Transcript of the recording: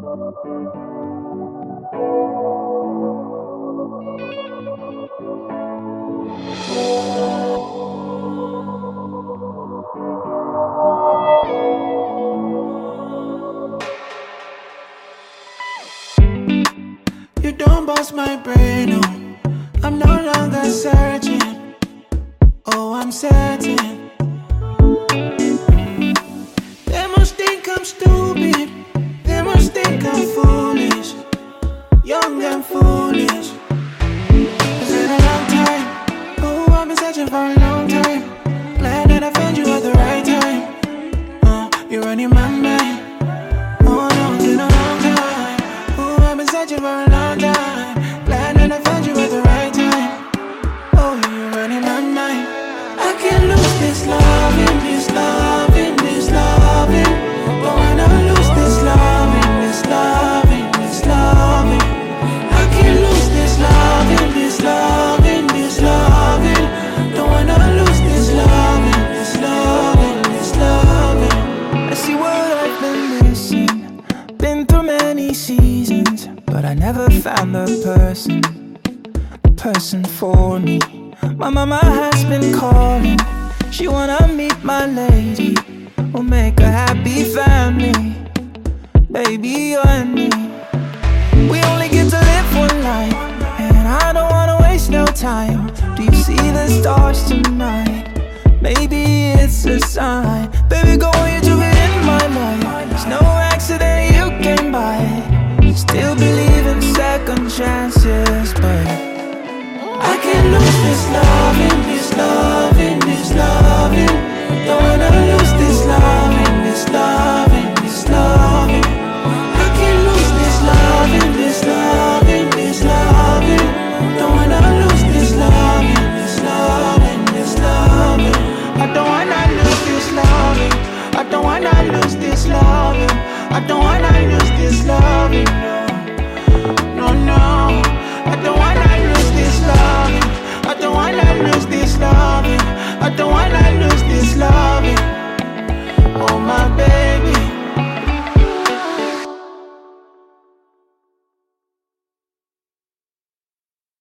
You don't bust my brain, no. I'm no longer searching. Oh, I'm certain. They must think I'm stupid. They must think I'm foolish. Young and foolish. It's been a long time. Oh, I've been searching for a long time. Glad that I found you at the right time. You're running my mind. Oh no, it's been a long time. Oh, I've been searching for a long time. Glad that I found you at the right time. Oh, you're running my mind. I can't lose this loving, this loving, this loving. Don't wanna lose this loving, this loving, this loving. I can't lose this loving, this loving, this loving. Don't wanna lose this loving, this loving, this loving. I see what I've been missing. Been through many seasons, but I never found the person for me. My mama has been calling. She wanna meet my lady. We'll make a happy family. Baby, you and me. We only get to live one life, and I don't wanna waste no time. Do you see the stars tonight? Maybe it's a sign. Baby, go on, you do it.